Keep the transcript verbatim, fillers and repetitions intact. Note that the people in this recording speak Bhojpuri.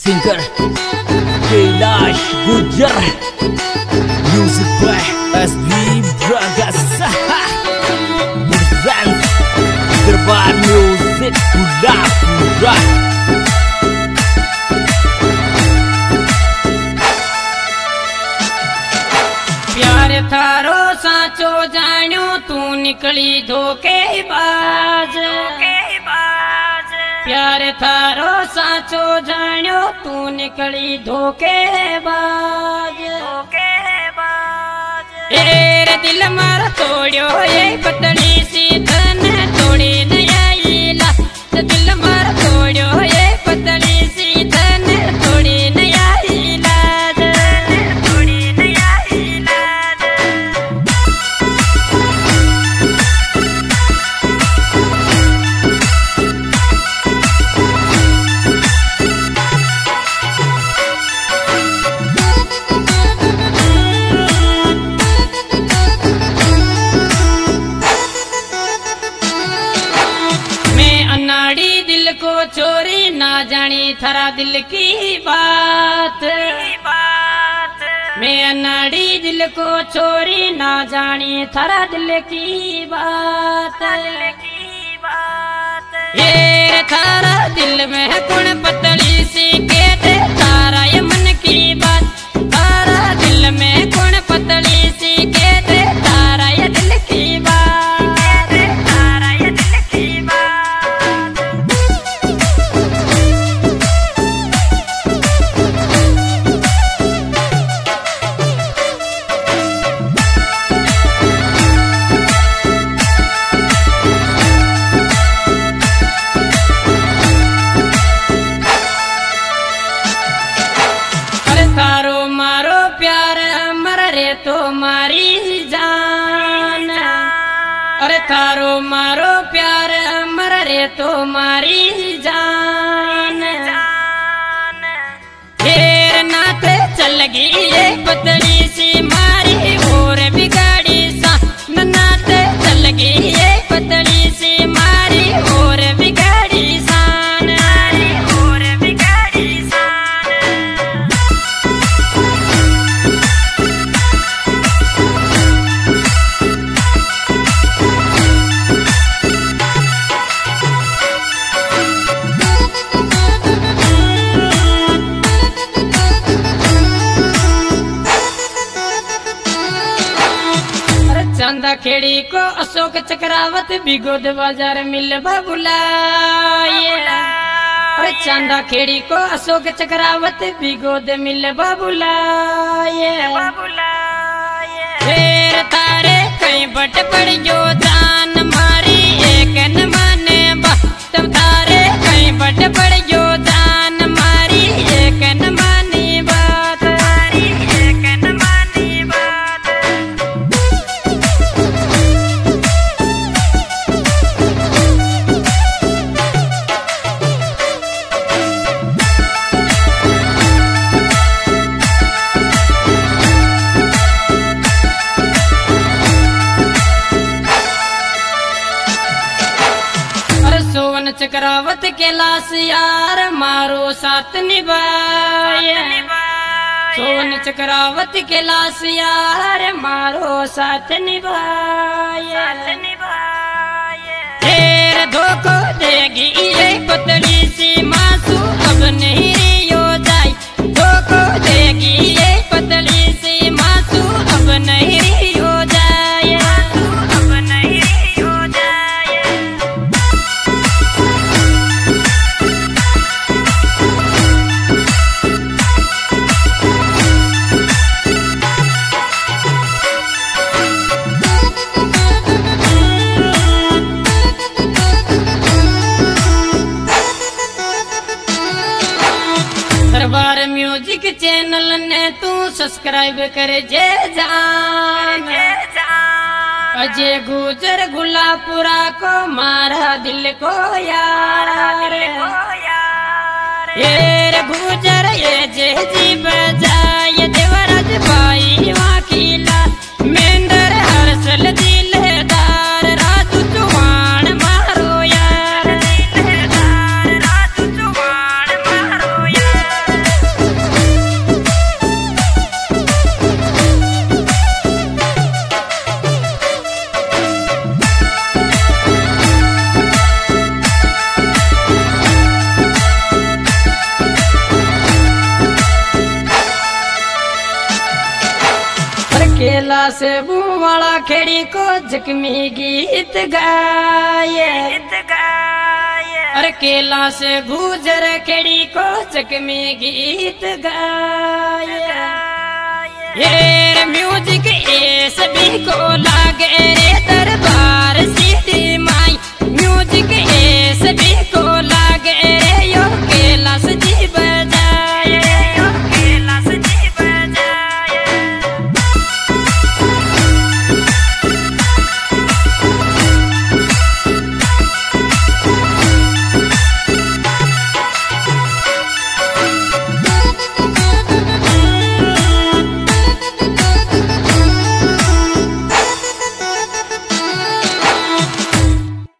Singer Kailash Gurjar, music by S B brothers, Darbar music पूरा पूरा। प्यार थारो साचो जान्यो तू निकली धोखेबाज, प्यार थारो साचो जान्यो तू निकली धोखेबाज। तेरे दिल मार तोड़ियो ये पतली सी धन तोड़ी नया इला, दिल मार तोड़ियो ये पतली सी धन तोड़ी नया इलाज, तोड़ी नया इलाज। को चोरी ना जानी थारा दिल की बात, मैं अनाड़ी दिल को चोरी ना जानी थारा दिल की बात। ये थारा दिल में कौन पतली सी कहते तारा ये मन की बात, थारा दिल में कौन पतली सी कहते तारा ये दिल की बात। तो मारी जान, अरे थारो मारो प्यार अमर रे तो मारी जान। फेर नाते चल गई ये पतली सी मारी और बिगाड़ी सा, नाते चल गई ये पतली सी मारी और बिगाड़ी सान, और बिगाड़ी सान। चांदा खेड़ी को अशोक चक्रावत बिगोद बाजार मिल बाबुलाए, अरे चांदा खेड़ी को अशोक चक्रावत बिगोद मिल बाबुलाए। फिर तारे कहीं बट पड़ जो जान मारी एक न माने बा, तब तारे कहीं बट पड़ जो जान मारी एक न मानी बात, एक न मानी बात। चक्रावत कैलाश यार मारो साथ निभाए, सोन चक्रावत कैलाश यार मारो साथ निभाए। तेरे धोखो देगी ये पतली सी मासू अब नहीं रियो जाए, धोखो देगी ये पतली सी मासू अब नहीं रियो जाए, अब नहीं रियो जाए। दरबार म्यूजिक चैनल ने तू सब्सक्राइब करे जे जान, अजय गुजर गुलापुरा को मारा दिल को यार, ये गुजर ये जे जी बजाए देवराज भाई वाकीला मेंदर हर्षल दिलदार राजू चौहान मारो यार, दिलदार राजू चौहान मारो यार। से वाला खेड़ी को जख्मी गीत गाए अरे केला से गुजर खेड़ी को जख्मी गीत गाए ये म्यूजिक ये सभी को लागे रे दरबार